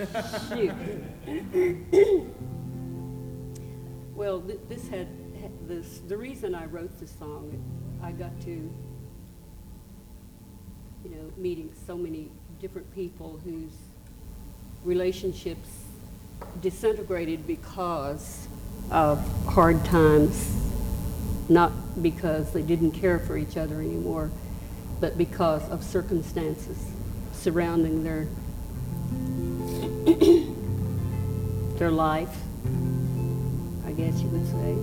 Shoot. Well, this had this. The reason I wrote this song, I got to, meeting so many different people whose relationships disintegrated because of hard times, not because they didn't care for each other anymore, but because of circumstances surrounding their life, I guess you would say.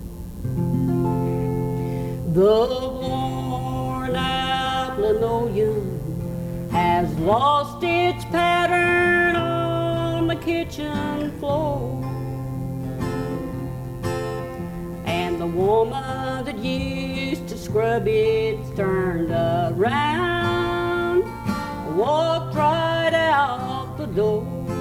The worn out linoleum has lost its pattern on the kitchen floor, and the woman that used to scrub it's turned around, walked right out the door.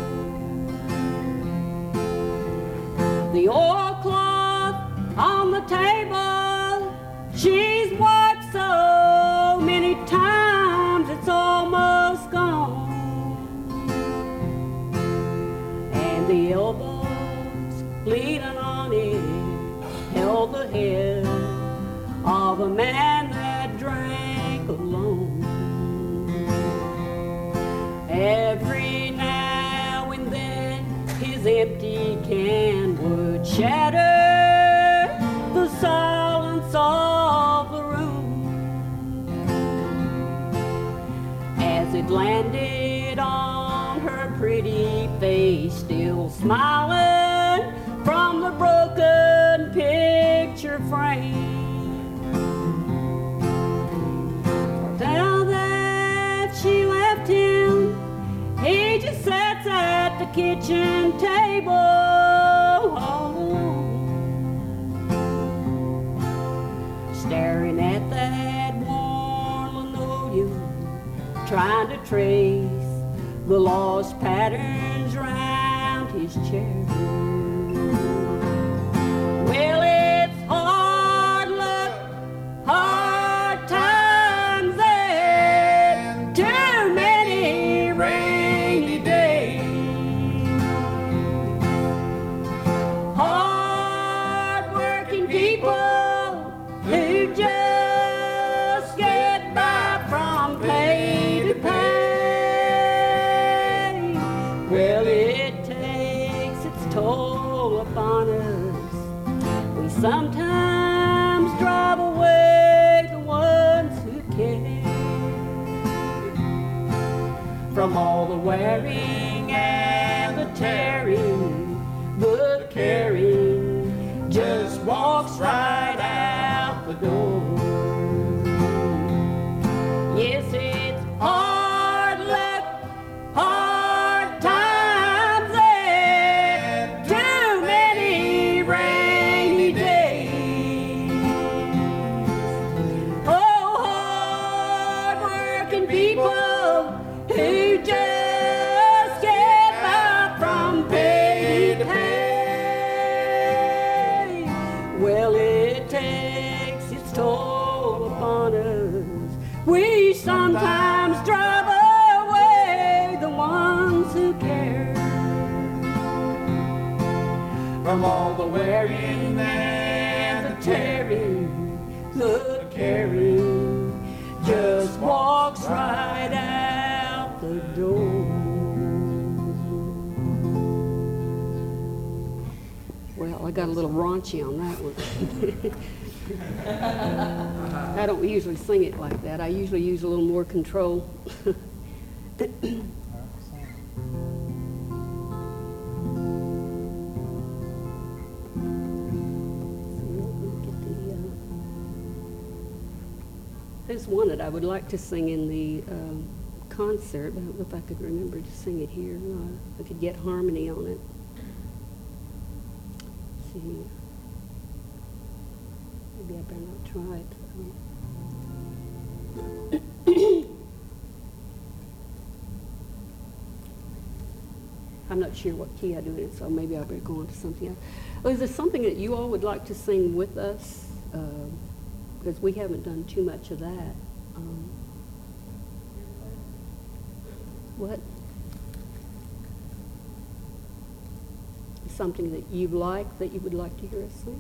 The oilcloth on the table, she's wiped so many times it's almost gone, and the elbows leaning on it held the head of a man that drank alone. Every now and then his empty can would shatter the silence of the room as it landed on her pretty face, still smiling from the broken picture frame. Now that she left him, he just sits at the kitchen table all alone, staring at that worn linoleum, trying to trace the lost patterns round his chair. Well, it's hard luck, hard times, and too many rainy days. Hard-working people who just get by from pay to pay. Well, it takes its toll upon us. We sometimes drive away the ones who care from all the wearing and the tearing. The caring just walks right out the door. Yes, it's hard luck, hard times, and too many rainy days. Oh, hard-working people who just get by from pay to pay. Well, it takes its toll upon us. We sometimes drive away the ones who care from all the wearing and the tearing. The caring just walks right out the door. Well, I got a little raunchy on that one. I don't usually sing it like that. I usually use a little more control. There's one that I would like to sing in the concert, but I don't know if I could remember to sing it here. I could get harmony on it. Let's see. Maybe I better not try it. I'm not sure what key I do it in, so maybe I better go on to something else. Oh, is there something that you all would like to sing with us? Because we haven't done too much of that. What? something that you like, that you would like to hear us sing.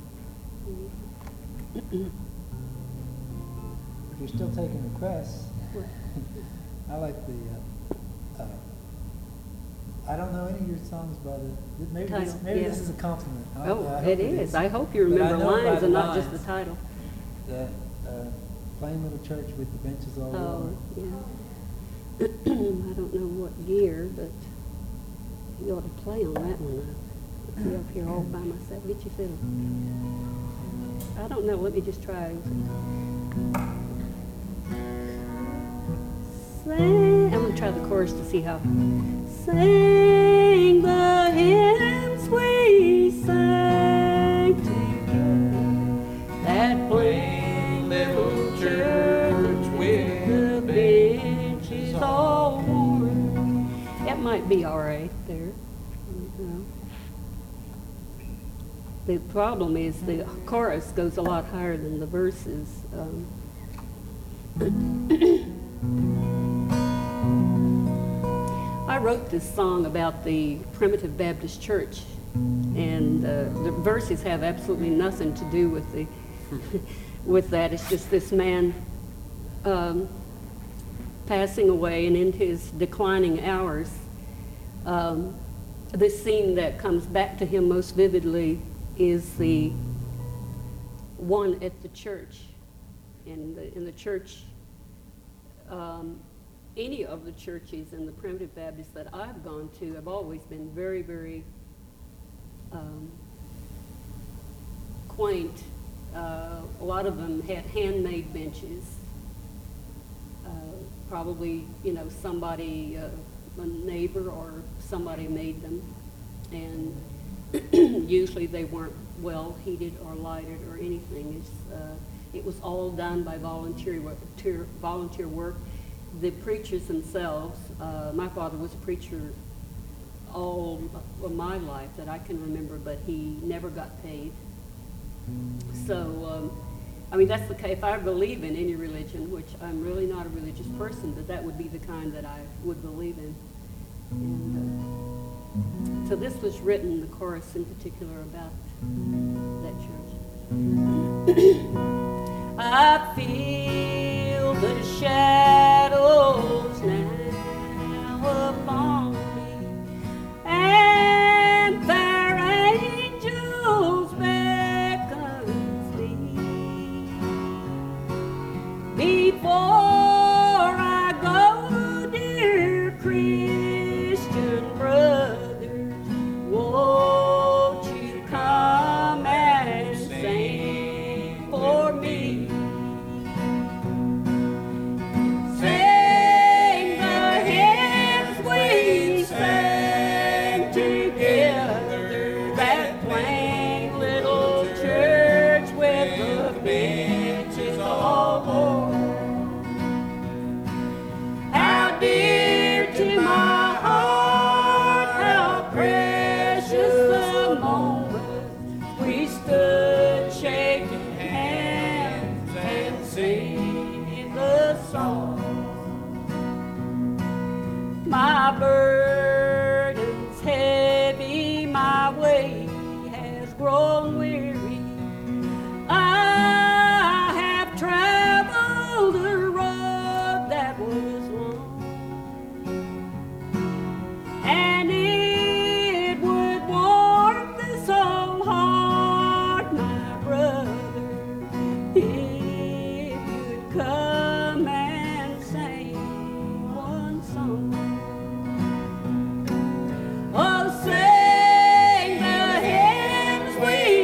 If you're still taking requests, I like the. I don't know any of your songs, brother. Maybe this is a compliment. It is. I hope you remember lines and not just the title. The Plain Little Church with the benches all over. Yeah. I don't know what year, but you ought to play on that one. I'll be up here all by myself. Get your fiddle. I don't know. Let me just try. Sing. I'm going to try the chorus to see how. Sing the hymns we sang together, that plain little church with the benches all worn. It might be all right there. The problem is the chorus goes a lot higher than the verses. I wrote this song about the Primitive Baptist Church, and the verses have absolutely nothing to do with the with that. It's just this man passing away, and in his declining hours, this scene that comes back to him most vividly is the one at the church. In the church, any of the churches in the Primitive Baptist that I've gone to have always been very, very quaint. A lot of them had handmade benches. Probably, somebody, a neighbor or somebody made them. And usually they weren't well heated or lighted or anything. It was all done by volunteer work. The preachers themselves, my father was a preacher all of my life that I can remember, but he never got paid. So, that's the case. If I believe in any religion, which I'm really not a religious person, but that would be the kind that I would believe in. And so this was written, the chorus in particular, about that church. I feel the shadows now upon me, and fair angels beckons me. Before I go, dear Christian brothers, won't you come and sing for me? Sing the hymns we sang together, that plain little church with the benches all worn. How dear to my heart, how precious the moment we stood shaking hands and singing the song. My burden's heavy, my way has grown weary. I have traveled a road that was long, and it would warm this old heart, my brother, if you'd come and sing one song. Oh, sing the hymns we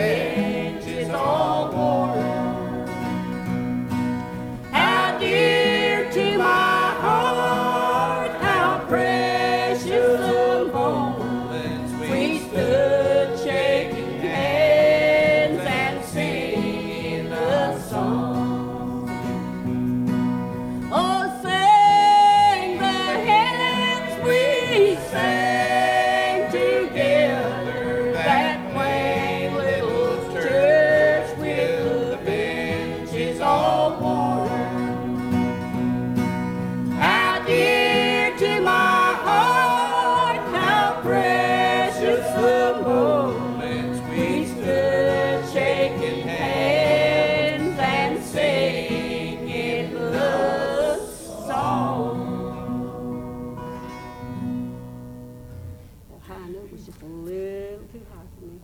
bench is all worn. How dear to my heart, how precious the moments we stood shaking hands and singing a song. Oh, sing the hymns we sang together, that quaint little church with the benches all worn. How dear to my heart, how precious the moments we stood shaking hands and singing the song. That high note was just a little too high for me.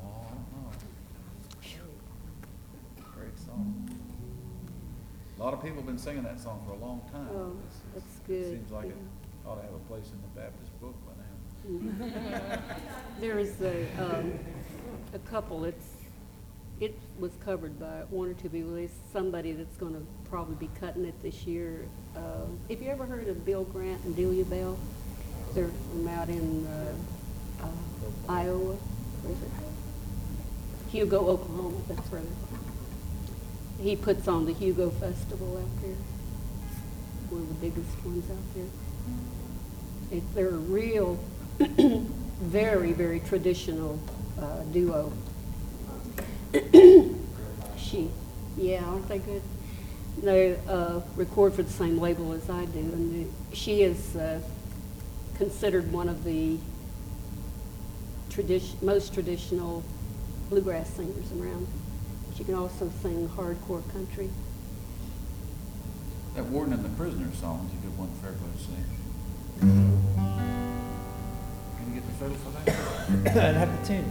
Great song. A lot of people have been singing that song for a long time. Oh, that's good. Seems like it ought to have a place in the Baptist book by now. There is a couple, it was covered by one or two people. There's somebody that's gonna probably be cutting it this year. Have you ever heard of Bill Grant and Delia Bell? They're from out in Iowa, where is it? Hugo, Oklahoma, that's where they're from. He puts on the Hugo Festival out there, one of the biggest ones out there. They're a real, very, very traditional duo. Aren't they good? They record for the same label as I do, and she is considered one of the most traditional bluegrass singers around. She can also sing hardcore country. That Warden and the Prisoner song is a good one for everybody to sing. Can you get the fiddle for that? I'd have to tune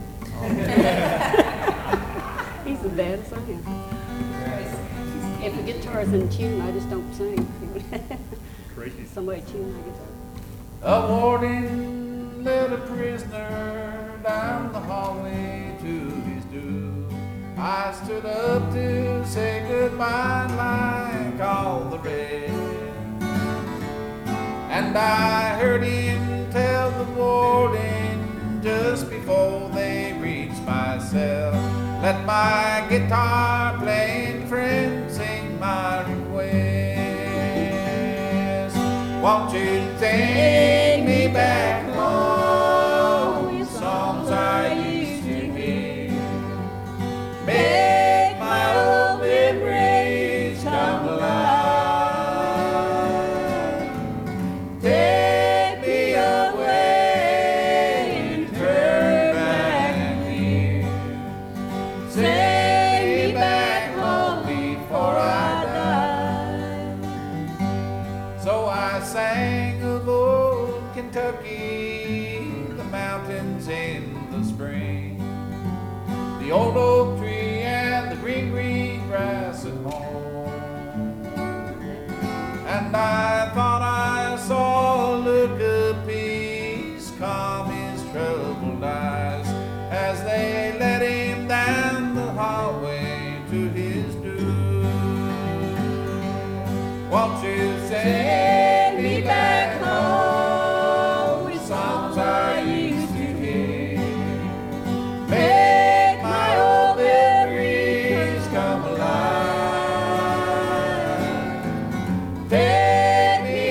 it. He's a bad singer. If the guitar's in tune, I just don't sing. Crazy. Somebody tune my guitar. A warden led a prisoner down the hallway to his doom. I stood up to say goodbye like all the rest, and I heard him tell the warden just before they reached my cell, let my guitar playing friend sing my request. Won't you take me back home, the songs I used to hear, make my old memories come alive. Take me away and turn back here. Take me back home before I die. So I sang of old Kentucky, the mountains in the spring, the old oak tree and the green, green grass at home. And I thought I saw a look of peace calm his troubled eyes as they led him down the hallway to his doom. Won't you take me back home with songs I used to hear, make my old memories come alive. Take me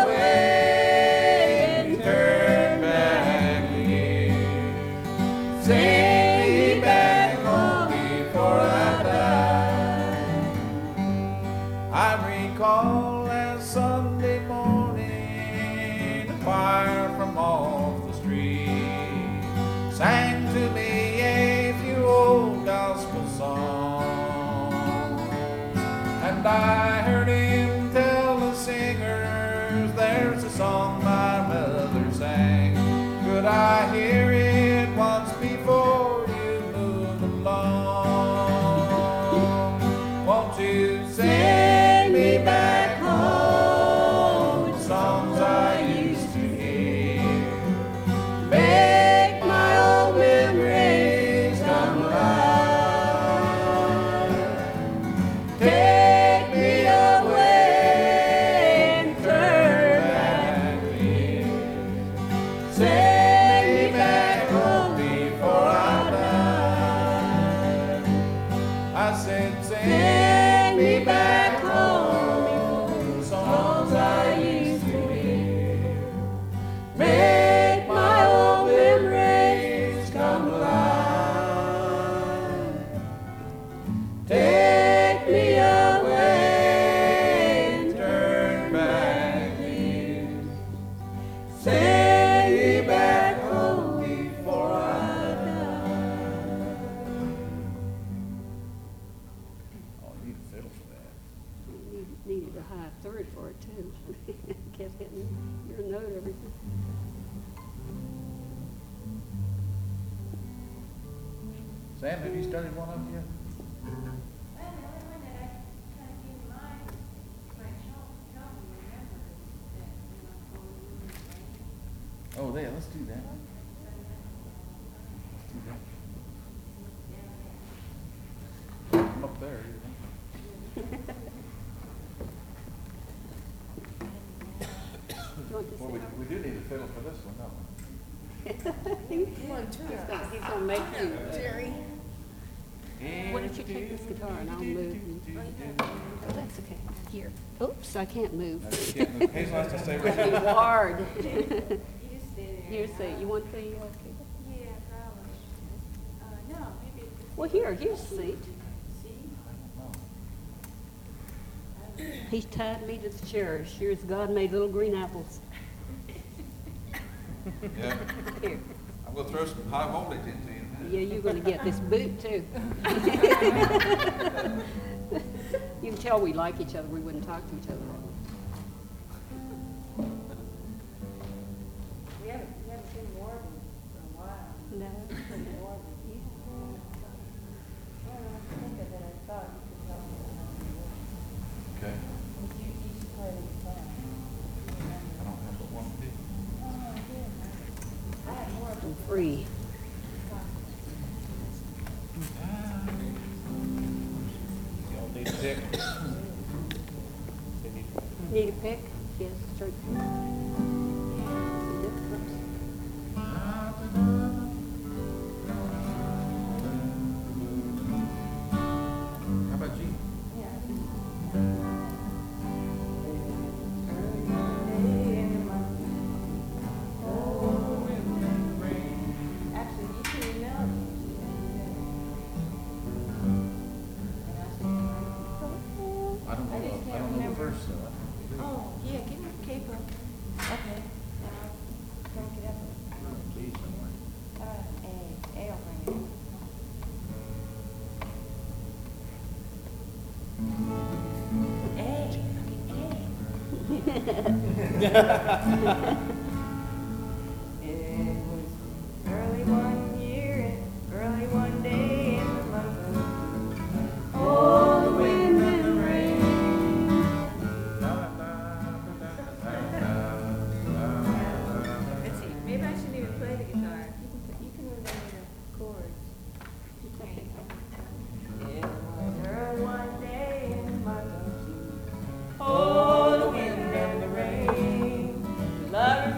away and turn back here. Take me back home before I die. I recall last Sunday morning, a choir from off the street sang to me a few old gospel songs, and I heard him tell the singers, there's a song my mother sang. Could I hear it once before you move along? Won't you sing me back home with songs I used to hear, make my old memories come alive. I said, Sing me back home, songs I used to hear. Make my old memories come alive. Take me away and turn back years. Send me back home before I die. Oh, you need a fiddle for that. Needed a high third for it too. Kept hitting your note every time. Sam, have you studied one of them yet? Well, the only one that I kind of came to mind, might help me remember, is that, Oh, yeah, let's do that. Let's do that. I'm up there. You want this Well, in? we do need a fiddle for this one, don't we? He's gonna make you. Jerry. Why don't you take this guitar and I'll move? Oh, that's okay. Here. Oops, I can't move. Hazel has to stay right It'd be here. hard. you just stay there. Here, say, you want the, Yeah, probably. No, maybe. well, here's a seat. See? He's tied me to the chair, sure as God made little green apples. Yeah, Here. I'm gonna throw some high voltage into you in a minute. Yeah, you're gonna get this boot too. You can tell we like each other, we wouldn't talk to each other that way. We haven't been warming for a while. No. Warming. Well, I think of it, I thought you could help me with that. Okay. You used to play the guitar. I don't have but one pick. Oh, I did. I had more of I'm free. Y'all need a pick? Need a pick? Yes, sure. How about you? Actually, you can email me. I don't know, I don't know the verse, so I Oh, yeah, give me the capo. Okay. Now, crank it up. don't know the key somewhere. A will bring it. It was early one year and early one day in the month of oh, the wind and the rain. Let's see, maybe I shouldn't even play the guitar. You can remember the chords. It was early one day in the month of June. Oh, the wind and the rain. Lovers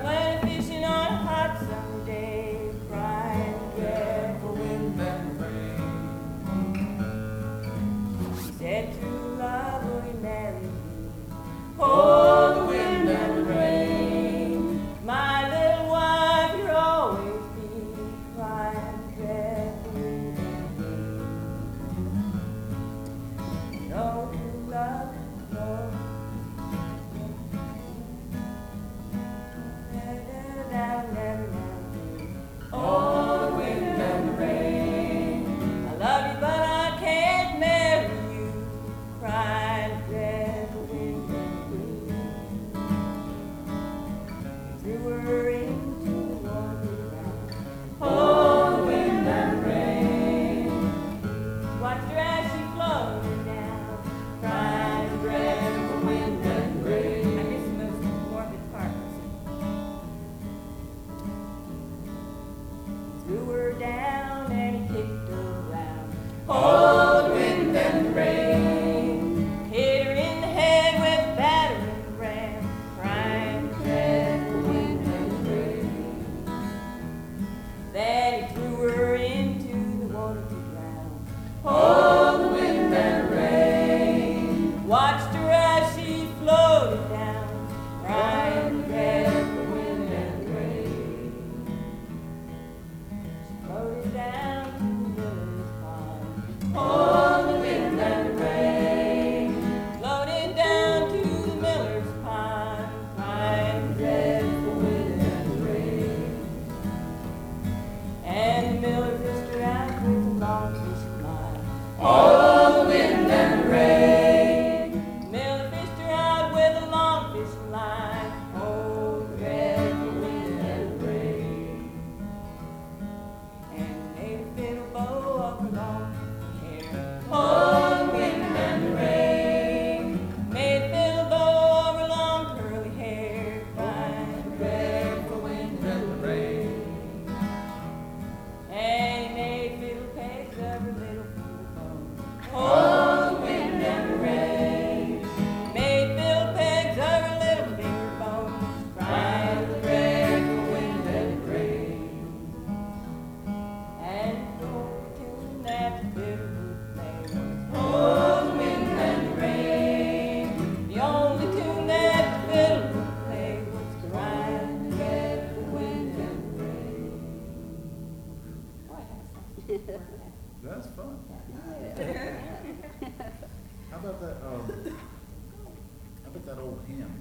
that, how about that old hymn?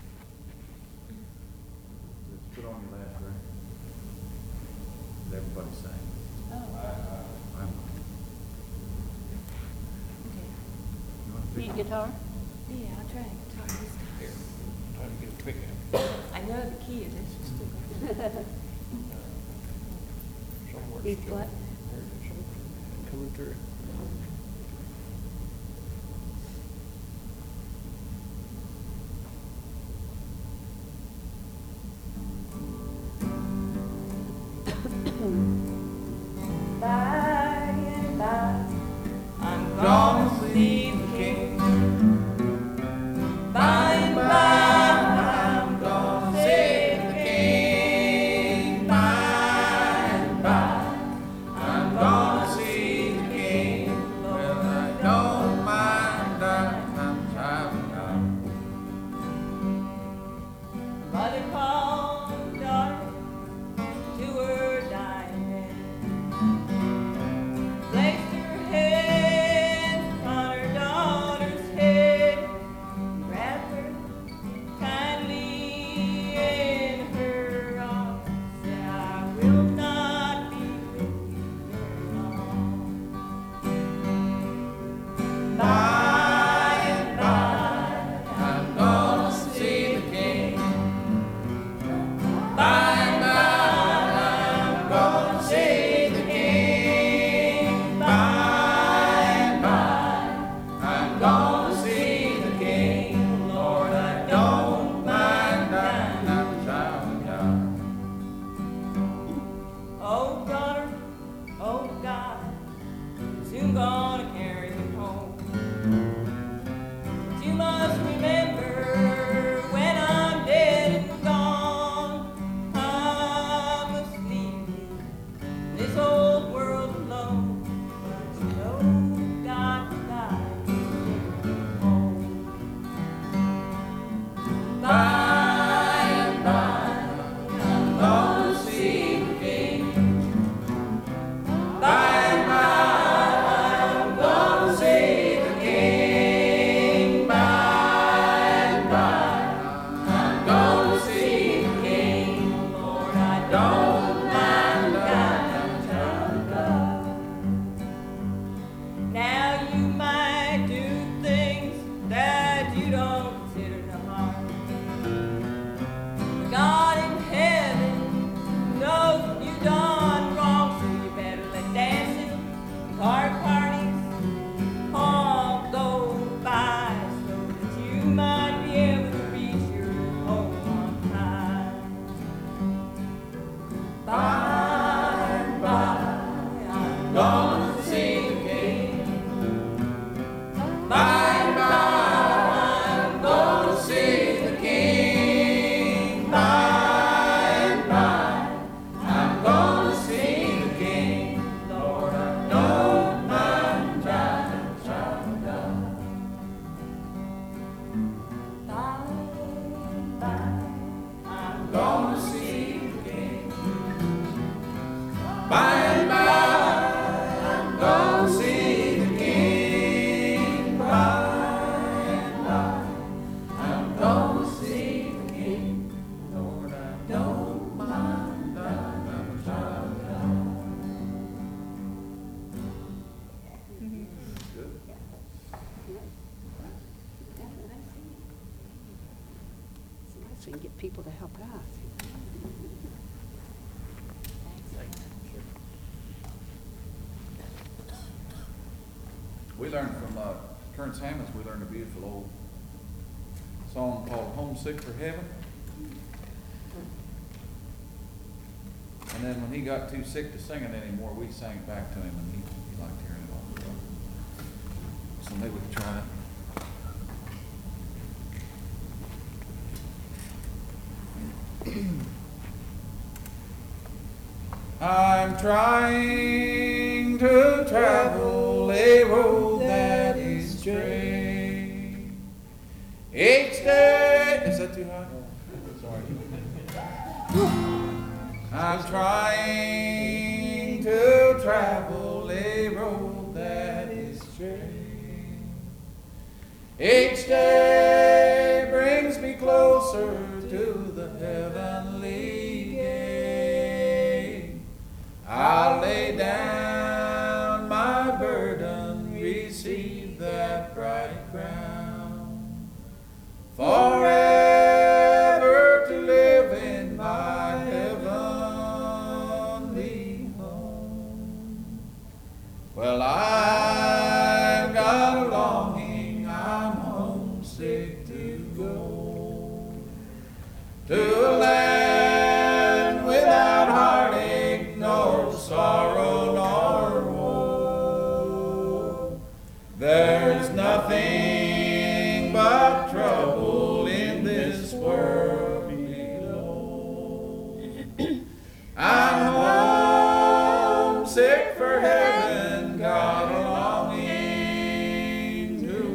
It's put on your last record. That everybody sang. Oh, I'm, okay. you want to pick Lead guitar? Yeah, I'll try and talk this time. here? Trying to get a pick up. I know the key of this is still E flat? Coming through. By and by, I'm Gonna gonna see see the the king. king. By and by, I'm gonna see the king. By and by, I'm gonna see the king. Well, I don't mind that I'm Mother called daughter to her dying bed. Placed her hands on her daughter's head, grabbed her kindly in her arms, said, I will not be with you very long. By and by, I'm gonna see the king. By and by, I'm gonna see the king. By and by, I'm gonna see the king. Lord, I don't mind dying. I'm a child of God. oh daughter, oh God, soon gonna carry me home. But you must remember when I'm dead and gone, I must leave you in this old world alone. But you know God provides me home. By and by, I'm gonna see the king. By and by, I'm gonna see the king. By and by, I'm gonna see the king. Lord, I don't mind dying, child of God. Now you might do things that you don't consider no harm. God in heaven knows that you done wrong, so you better let dancing and card parties all go by, so that you might be able to reach your home on time. By and by, I'm gonna see the king. By and by, I'm gonna see the king. By and by, I'm gonna see the king. Lord, I don't mind dying, child of God. By and by, I'm Gonna see the king. By and by, I'm gonna see the king. By and by, I'm gonna see the king. Lord, I don't mind dying. I'm a child of God. Good. It's nice we can get people to help out. We learned from Terrence Hammonds, we learned a beautiful old song called Homesick for Heaven. And then when he got too sick to sing it anymore, we sang it back to him, and he liked hearing it all the time. So maybe we could try it. I'm trying to travel a road that is straight. Each day, is that too high? Sorry. I'm trying to travel a road that is straight. Each day brings me closer to the heavenly gate. I'll lay down my burden, receive that bright crown, forever to live in my heavenly home. Well, I've got a longing, I'm homesick to go to a land without heartache, nor sorrow, nor woe. There's nothing but trouble in this world below. I'm homesick for heaven, got a longing to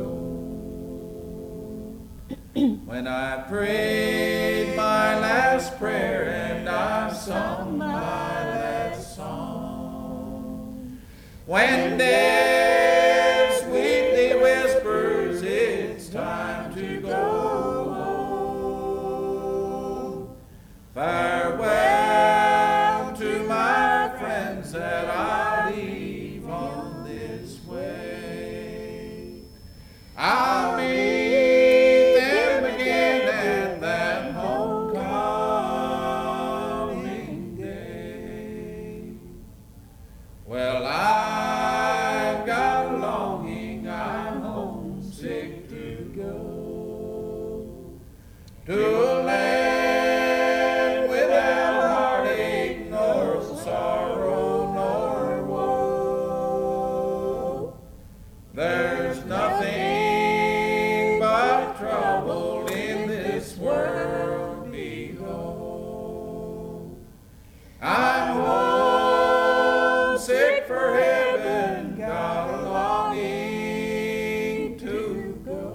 go. When I prayed my last prayer and I sung my last song, when death sweetly whispers it's time to go home, farewell to my friends that I leave on this way. I'll meet them again at that homecoming day. Well, I've got a longing, I'm homesick to go to a land without heartache, nor sorrow, nor woe. There's nothing but trouble in this world below. I'm homesick for heaven, got a longing to go.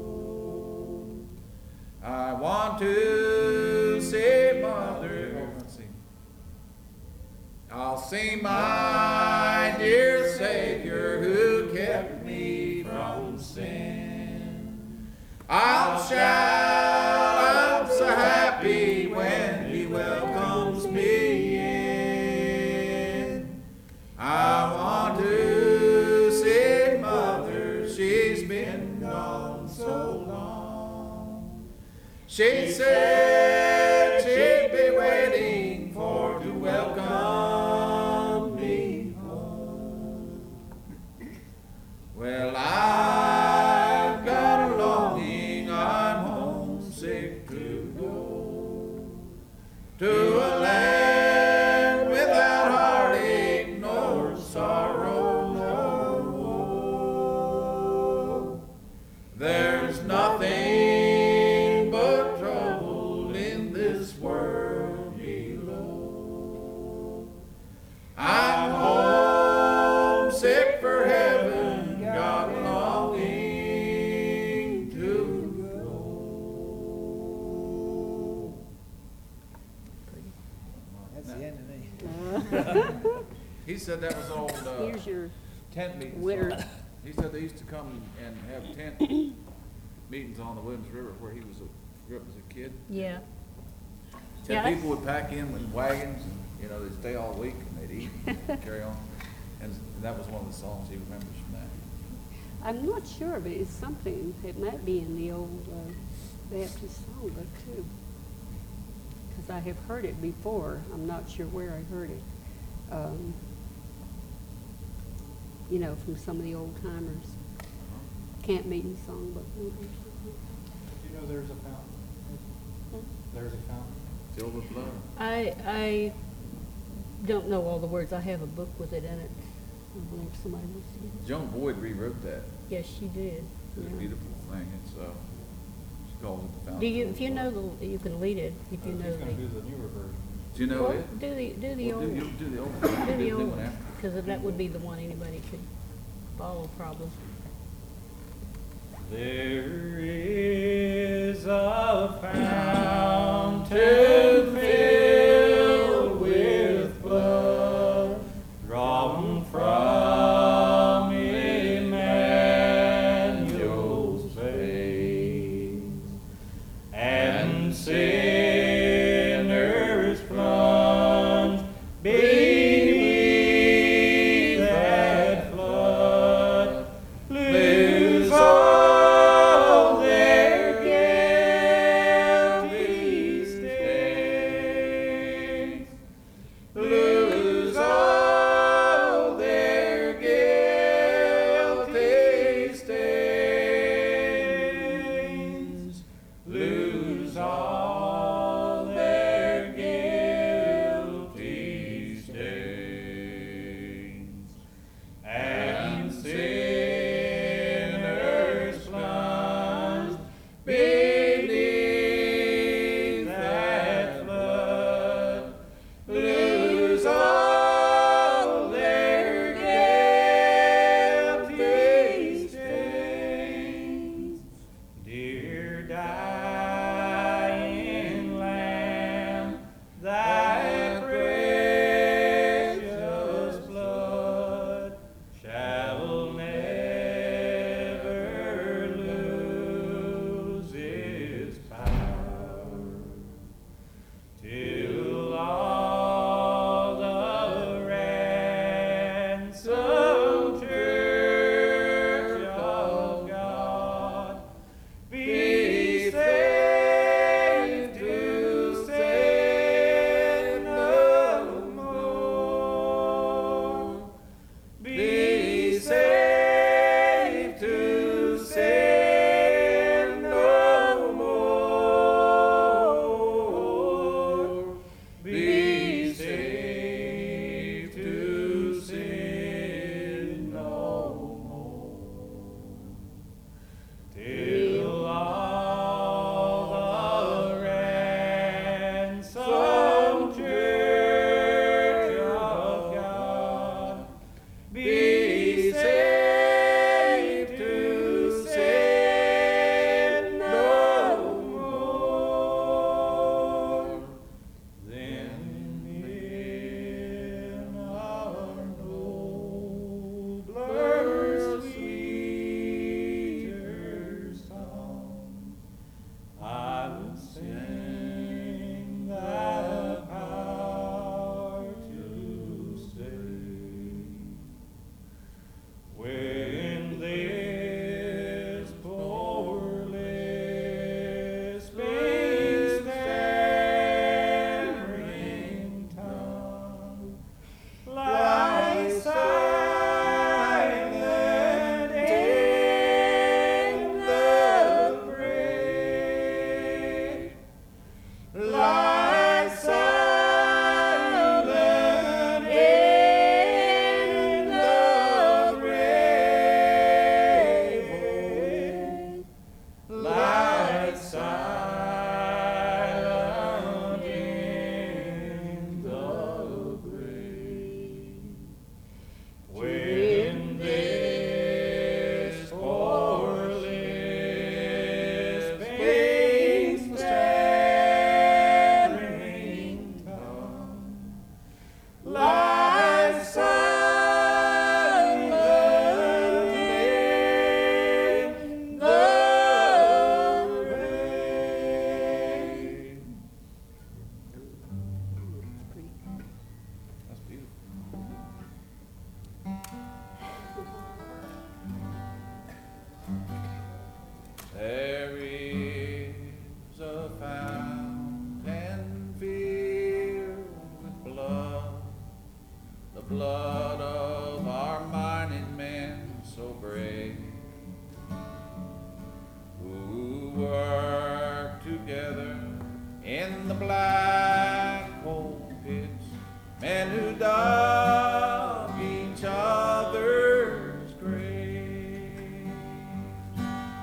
I want to see Mother. Let's see. I'll see my dear Savior who kept me from sin. I'll shout, I'm so happy when He welcomes me in. I want to see Mother, she's been gone so long. She said she'd be waiting for to welcome me home. Well, I've got a longing, I'm homesick to go to a land without heartache, nor sorrow, nor woe. There's nothing but trouble in this world below. I'm homesick for heaven, got a longing to go. That's the end of me. He said that was old Here's your tent meetings. winter. He said they used to come and have tent meetings on the Williams River where he grew up as a kid. Yeah. Said Yeah, people would pack in with wagons and, they'd stay all week and they'd eat and carry on. And that was one of the songs he remembers from that. I'm not sure, but it's something, it might be in the old Baptist songbook too. Because I have heard it before, I'm not sure where I heard it. From some of the old timers. Camp meeting songbook. You know there's a fountain. There's a fountain. Filled with blood. I don't know all the words. I have a book with it in it. I believe somebody wants to get it. Joan Boyd rewrote that. Yes, she did. It's a Yeah. beautiful thing. It's she calls it the fountain. Do you, if you know you can lead it. If you He's know gonna do the newer version. Do you know well, it? do the Well, old. do the old one. Do Do the new old one one, after. because that would be the one anybody could follow probably. There is a fountain filled with blood drawn from Emmanuel's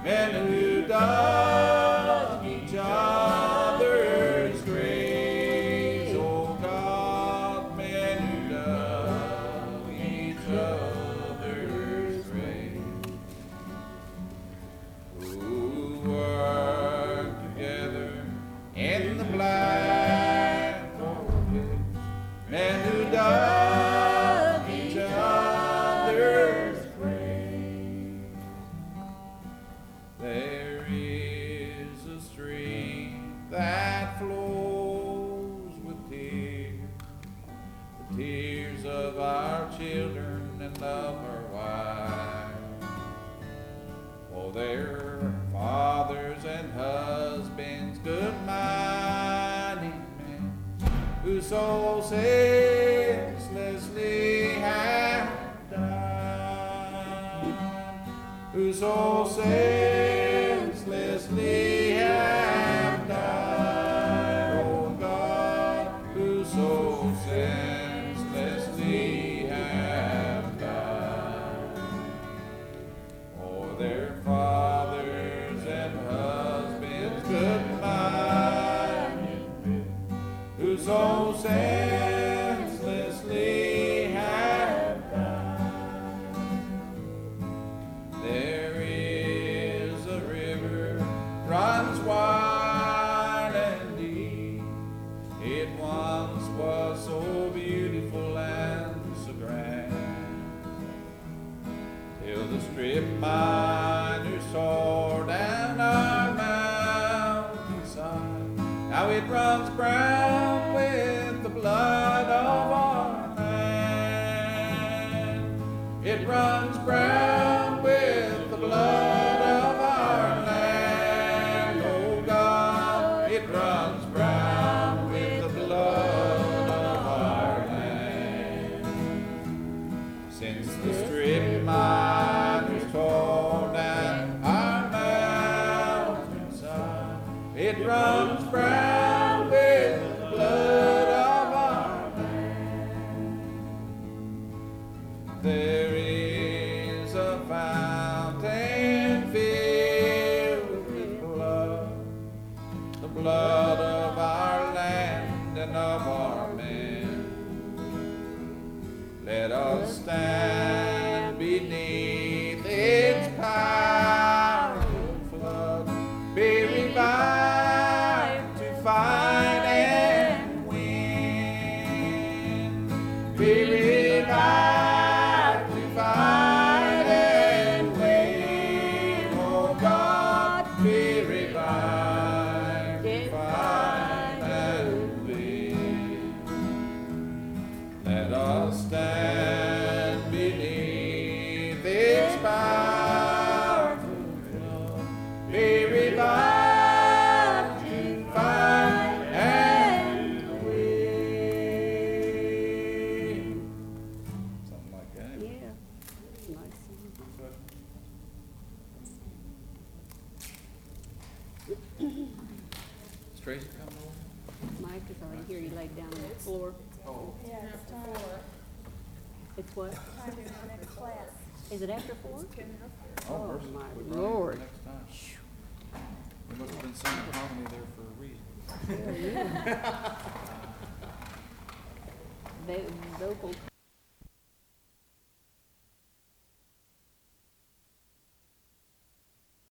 men who dug each other's graves. Oh God, men who dug each other's graves, who worked together in the black pit, men who dug each other's graves. There is a stream that flows with tears, the tears of our children and of our wives, for their fathers and husbands, good mighty men, who so senselessly have died, who so senselessly have died. Oh God, who so senselessly have died, for their fathers and husbands, good mighty men, who so senselessly have died. There is a river runs wide and deep. It once was so beautiful and so grand, till the strip miners tore down our mountainside. Now it runs brown with the blood of our land. It runs brown with the blood of our land. Oh God, it runs brown with the blood of our land. Since the strip miners tore down our mountainside, it runs brown with the blood of our land. There is a fountain filled with blood, the blood of our land and of our men. Let us stand beneath its powerful flood, be revived to fight and win, be revived to fight and win. Oh God, be revived to fight and win. Let us stand beneath its powerful flood, be revived to fight and win. Something like that. Yeah. Nice song. Is Tracy coming over? Mike is already here. He laid down on the floor. Oh. Yeah, it's time, It's what? time to do the next class. Is it after 4? Oh, versus my we brought it Lord. next time. We must have been singing harmony there for a reason. Vocal